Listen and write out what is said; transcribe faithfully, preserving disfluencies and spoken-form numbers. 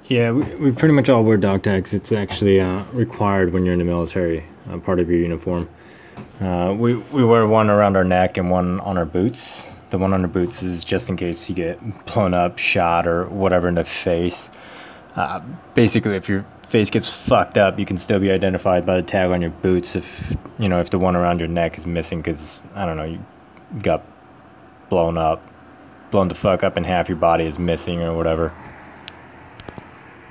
Yeah, we, we pretty much all wear dog tags. It's actually uh, required when you're in the military, uh, part of your uniform. Uh, we, we wear one around our neck and one on our boots. The one on our boots is just in case you get blown up, shot, or whatever in the face. Uh, basically, if your face gets fucked up, you can still be identified by the tag on your boots if, you know, if the one around your neck is missing because, I don't know, you got blown up, blown the fuck up and half your body is missing or whatever.